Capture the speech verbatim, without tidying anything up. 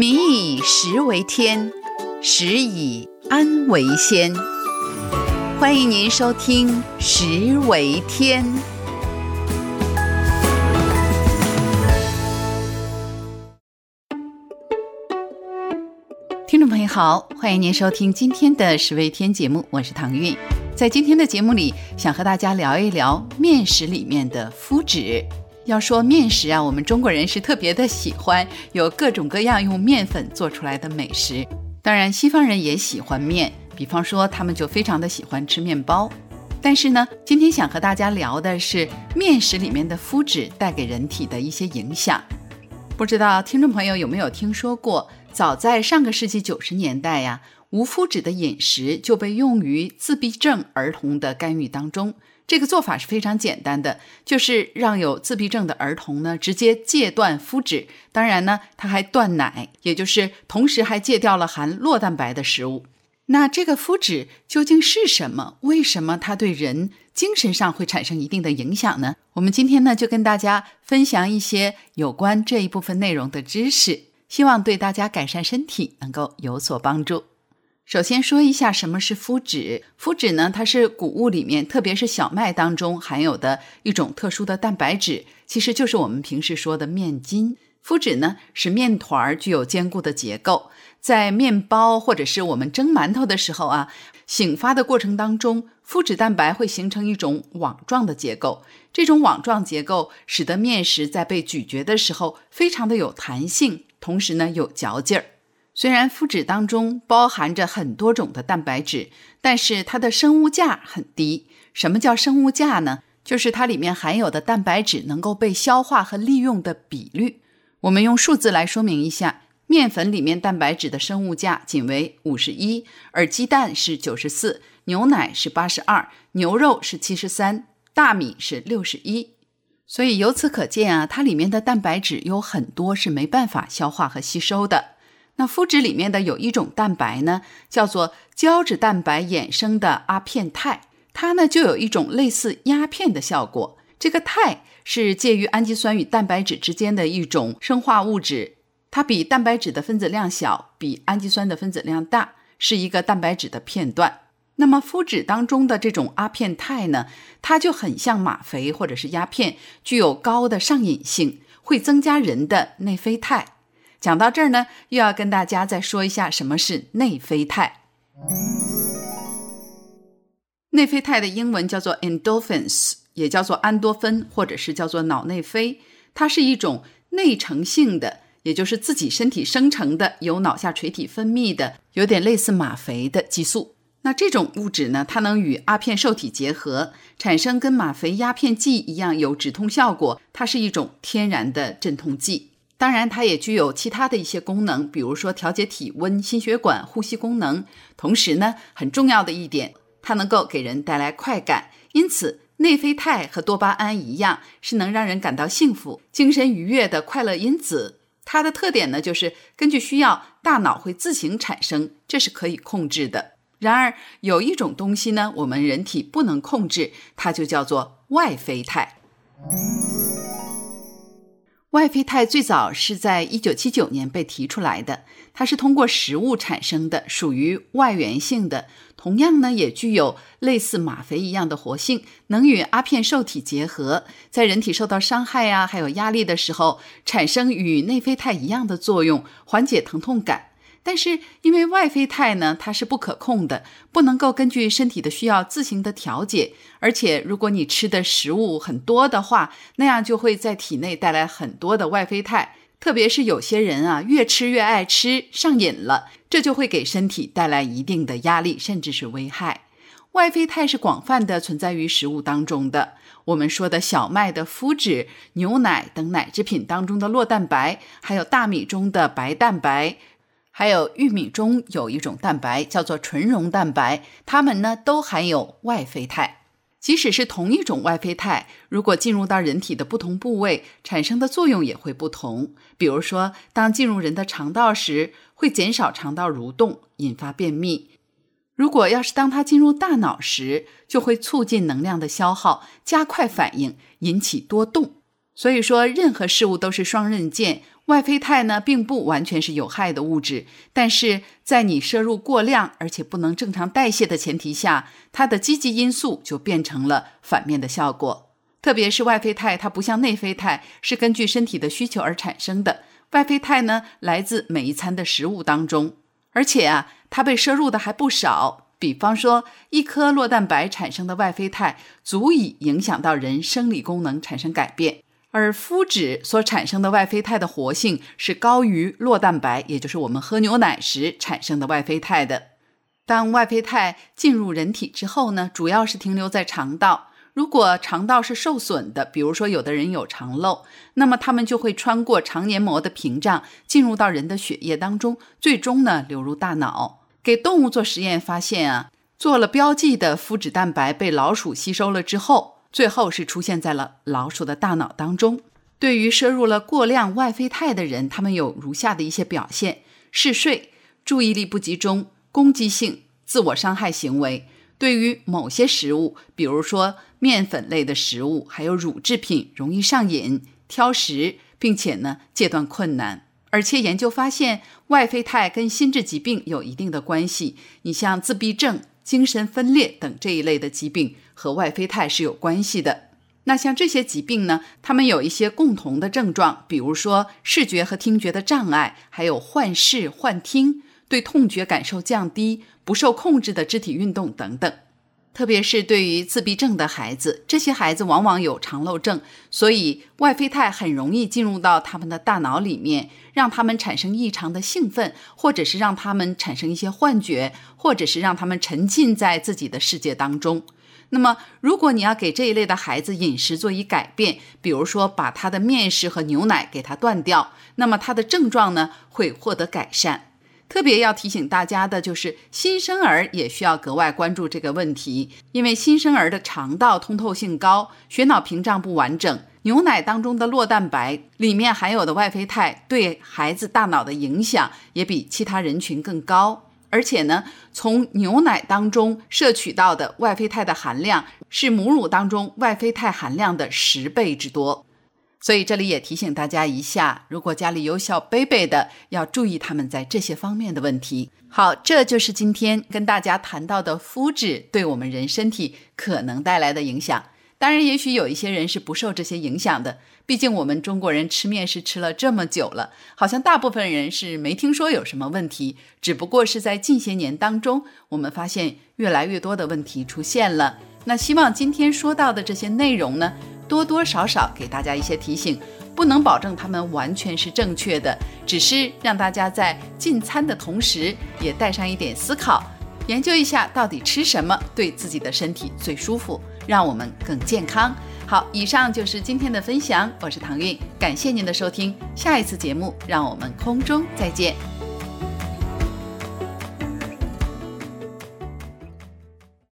民以食为天，食以安为先。欢迎您收听食为天。听众朋友好，欢迎您收听今天的食为天节目，我是唐韵。在今天的节目里，想和大家聊一聊面食里面的麸质。要说面食啊，我们中国人是特别的喜欢有各种各样用面粉做出来的美食。当然西方人也喜欢面，比方说他们就非常的喜欢吃面包。但是呢，今天想和大家聊的是面食里面的麸质带给人体的一些影响。不知道听众朋友有没有听说过，早在上个世纪九十年代呀，无麸质的饮食就被用于自闭症儿童的干预当中。这个做法是非常简单的，就是让有自闭症的儿童呢直接戒断麸质，当然呢他还断奶，也就是同时还戒掉了含酪蛋白的食物。那这个麸质究竟是什么？为什么它对人精神上会产生一定的影响呢？我们今天呢就跟大家分享一些有关这一部分内容的知识，希望对大家改善身体能够有所帮助。首先说一下什么是麸质。麸质呢，它是谷物里面，特别是小麦当中含有的一种特殊的蛋白质，其实就是我们平时说的面筋。麸质呢，使面团具有坚固的结构，在面包或者是我们蒸馒头的时候啊，醒发的过程当中，麸质蛋白会形成一种网状的结构。这种网状结构使得面食在被咀嚼的时候非常的有弹性，同时呢有嚼劲儿。虽然麸质当中包含着很多种的蛋白质，但是它的生物价很低。什么叫生物价呢？就是它里面含有的蛋白质能够被消化和利用的比率。我们用数字来说明一下，面粉里面蛋白质的生物价仅为五十一，而鸡蛋是九十四，牛奶是八十二，牛肉是七十三，大米是六十一。所以由此可见啊，它里面的蛋白质有很多是没办法消化和吸收的。那麸质里面的有一种蛋白呢，叫做胶质蛋白衍生的阿片肽，它呢就有一种类似鸦片的效果。这个肽是介于氨基酸与蛋白质之间的一种生化物质，它比蛋白质的分子量小，比氨基酸的分子量大，是一个蛋白质的片段。那么麸质当中的这种阿片肽呢，它就很像吗啡或者是鸦片，具有高的上瘾性，会增加人的内啡肽。讲到这儿呢，又要跟大家再说一下什么是内啡肽。内啡肽的英文叫做 endorphins， 也叫做安多芬，或者是叫做脑内啡。它是一种内成性的，也就是自己身体生成的，由脑下垂体分泌的，有点类似吗啡的激素。那这种物质呢，它能与阿片受体结合，产生跟吗啡鸦片剂一样有止痛效果，它是一种天然的镇痛剂。当然它也具有其他的一些功能，比如说调节体温、心血管、呼吸功能。同时呢，很重要的一点，它能够给人带来快感。因此内啡肽和多巴胺一样，是能让人感到幸福、精神愉悦的快乐因子。它的特点呢，就是根据需要，大脑会自行产生，这是可以控制的。然而有一种东西呢，我们人体不能控制，它就叫做外啡肽。外啡肽最早是在一九七九年被提出来的，它是通过食物产生的，属于外源性的，同样呢也具有类似吗啡一样的活性，能与阿片受体结合，在人体受到伤害啊还有压力的时候，产生与内啡肽一样的作用，缓解疼痛感。但是因为外啡肽呢，它是不可控的，不能够根据身体的需要自行的调节，而且如果你吃的食物很多的话，那样就会在体内带来很多的外啡肽，特别是有些人啊，越吃越爱吃，上瘾了，这就会给身体带来一定的压力，甚至是危害。外啡肽是广泛的存在于食物当中的，我们说的小麦的麸质、牛奶等奶制品当中的酪蛋白，还有大米中的白蛋白，还有玉米中有一种蛋白叫做纯溶蛋白，它们呢都含有外啡肽。即使是同一种外啡肽，如果进入到人体的不同部位，产生的作用也会不同。比如说，当进入人的肠道时，会减少肠道蠕动，引发便秘。如果要是当它进入大脑时，就会促进能量的消耗，加快反应，引起多动。所以说任何事物都是双刃剑， 外啡肽呢，并不完全是有害的物质，但是在你摄入过量而且不能正常代谢的前提下，它的积极因素就变成了反面的效果。特别是外啡肽，它不像内啡肽是根据身体的需求而产生的，外啡肽呢，来自每一餐的食物当中，而且啊，它被摄入的还不少。比方说，一颗酪蛋白产生的外啡肽足以影响到人生理功能产生改变，而麸质所产生的外啡肽的活性是高于酪蛋白，也就是我们喝牛奶时产生的外啡肽的。当外啡肽进入人体之后呢，主要是停留在肠道。如果肠道是受损的，比如说有的人有肠漏，那么他们就会穿过肠黏膜的屏障，进入到人的血液当中，最终呢流入大脑。给动物做实验发现啊，做了标记的麸质蛋白被老鼠吸收了之后，最后是出现在了老鼠的大脑当中。对于摄入了过量外啡肽的人，他们有如下的一些表现：嗜睡、注意力不集中、攻击性、自我伤害行为。对于某些食物，比如说面粉类的食物，还有乳制品，容易上瘾、挑食，并且呢戒断困难。而且研究发现，外啡肽跟心智疾病有一定的关系。你像自闭症、精神分裂等这一类的疾病和外啡肽是有关系的。那像这些疾病呢，它们有一些共同的症状，比如说视觉和听觉的障碍，还有幻视、幻听，对痛觉感受降低，不受控制的肢体运动等等。特别是对于自闭症的孩子，这些孩子往往有肠漏症，所以外啡肽很容易进入到他们的大脑里面，让他们产生异常的兴奋，或者是让他们产生一些幻觉，或者是让他们沉浸在自己的世界当中。那么如果你要给这一类的孩子饮食做一改变，比如说把他的面食和牛奶给他断掉，那么他的症状呢会获得改善。特别要提醒大家的就是新生儿也需要格外关注这个问题，因为新生儿的肠道通透性高，血脑屏障不完整，牛奶当中的酪蛋白里面含有的外啡肽对孩子大脑的影响也比其他人群更高。而且呢，从牛奶当中摄取到的外啡肽的含量是母乳当中外啡肽含量的十倍之多。所以这里也提醒大家一下，如果家里有小 baby 的，要注意他们在这些方面的问题。好，这就是今天跟大家谈到的麸质对我们人身体可能带来的影响。当然也许有一些人是不受这些影响的，毕竟我们中国人吃面食吃了这么久了，好像大部分人是没听说有什么问题，只不过是在近些年当中，我们发现越来越多的问题出现了。那希望今天说到的这些内容呢，多多少少给大家一些提醒，不能保证他们完全是正确的，只是让大家在进餐的同时也带上一点思考，研究一下到底吃什么对自己的身体最舒服，让我们更健康。好，以上就是今天的分享，我是唐韵，感谢您的收听，下一次节目让我们空中再见。